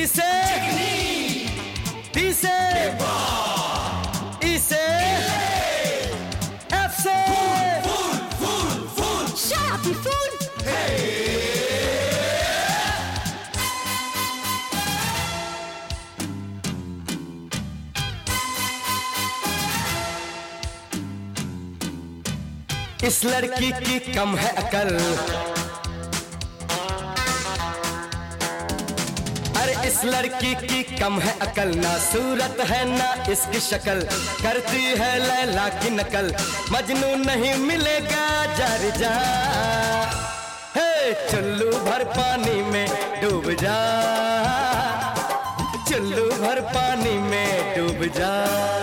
सी से डी से ई से एफ से Shut up, you fool! इस लड़की की कम है अकल, अरे इस लड़की की कम है अकल, ना सूरत है ना इसकी शक्ल, करती है लैला की नकल, मजनू नहीं मिलेगा जार जा, हे चुल्लू भर पानी में डूब जा, चुल्लू भर पानी में डूब जा।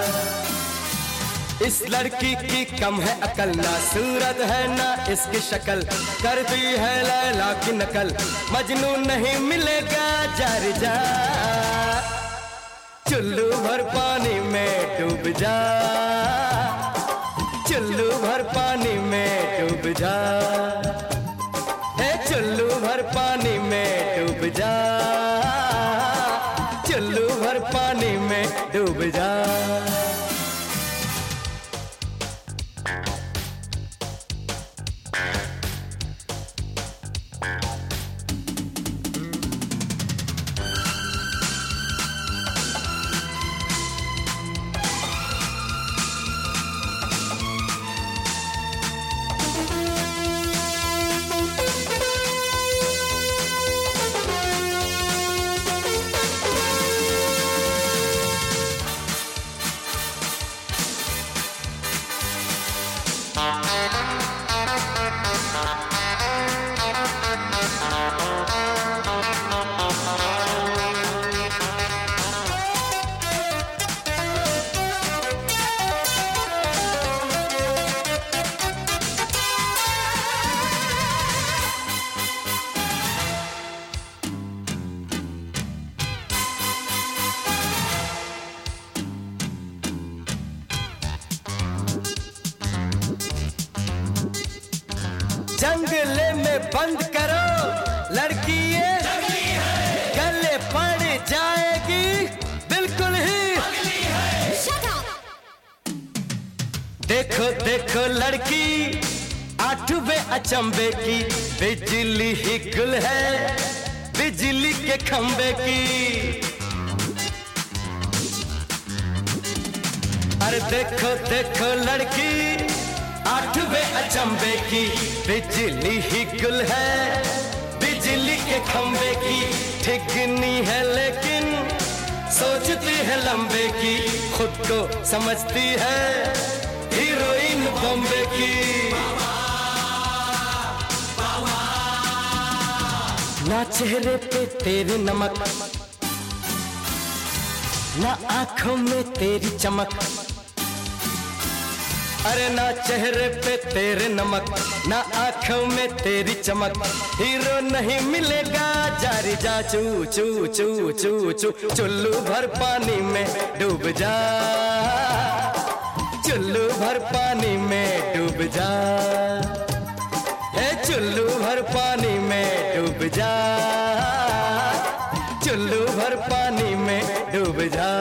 इस लड़की की कम है अकल, ना सूरत है ना इसकी शक्ल, करती है लैला की नकल, मजनू नहीं मिलेगा जार जा, चुल्लू भर पानी में डूब जा, चुल्लू भर पानी में डूब जा, हे चुल्लू भर पानी में डूब जा, चुल्लू भर पानी में डूब जा। जंगले में बंद करो लड़की ये गले पड़ जाएगी बिल्कुल ही। Shut up! देखो देखो लड़की आठवें अचंबे की, बिजली ही गुल है बिजली के खंबे की। अरे देखो देखो लड़की आठवें अचंबे की, बिजली ही गुल है बिजली के खंबे की, ठिकनी है लेकिन सोचती है लंबे की, खुद को समझती है हीरोइन बॉम्बे की। ना चेहरे पे तेरे नमक, ना आंखों में तेरी चमक, अरे ना चेहरे पे तेरे नमक, ना आंखों में तेरी चमक, हीरो नहीं मिलेगा जारी जा, चू चू चू चू चू, चुल्लू भर पानी में डूब जा, चुल्लू भर पानी में डूब जा, हे चुल्लू भर पानी में डूब जा, चुल्लू भर पानी में डूब जा।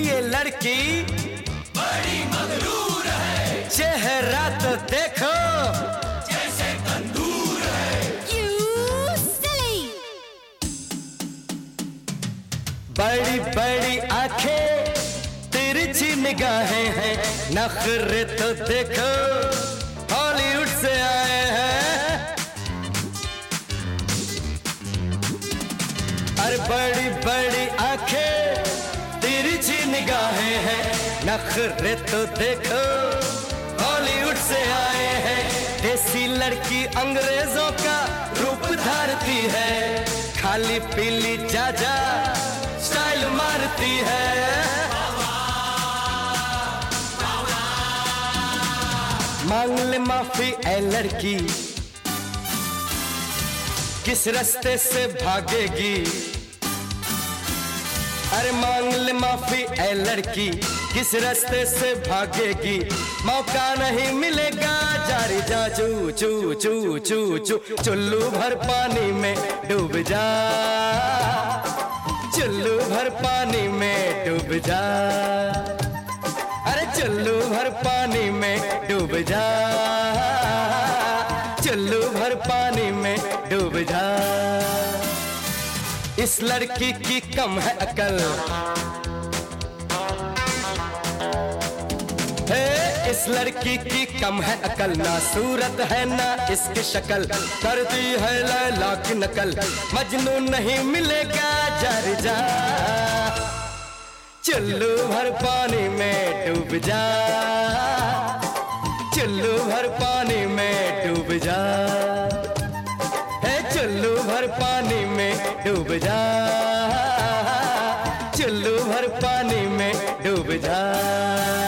ये लड़की बड़ी मगरूर है, चेहरा तो देखो जैसे तंदूर है। You silly. बड़ी बड़ी आंखें, तिरछी निगाहें हैं, नखरे तो देखो हॉलीवुड से आए हैं। अरे बड़ी बड़ी आंखें, तिरछी निगाहें हैं, नखरे तो देखो हॉलीवुड से आए हैं। देसी लड़की अंग्रेजों का रूप धारती है, खाली पीली जाजा स्टाइल मारती है। मांग ले माफी ऐ लड़की, किस रास्ते से भागेगी? अरे मांग ले माफी ऐ लड़की, किस रास्ते से भागेगी? मौका नहीं मिलेगा, जारी जा चू चू चू चू चू, चुल्लू भर पानी में डूब जा, चुल्लू भर पानी में डूब जा। अरे चुल्लू भर पानी में डूब जा, चुल्लू भर पानी में डूब जा। इस लड़की की कम है अकल, हे इस लड़की की कम है अकल, ना सूरत है ना इसकी शक्ल, करती है लैला की नकल, मजनू नहीं मिलेगा जार जा। चुल्लू भर पानी में डूब जा, चुल्लू भर पानी में डूब जा, हे चुल्लू भर पानी में डूब जा, चुल्लू भर पानी में डूब जा।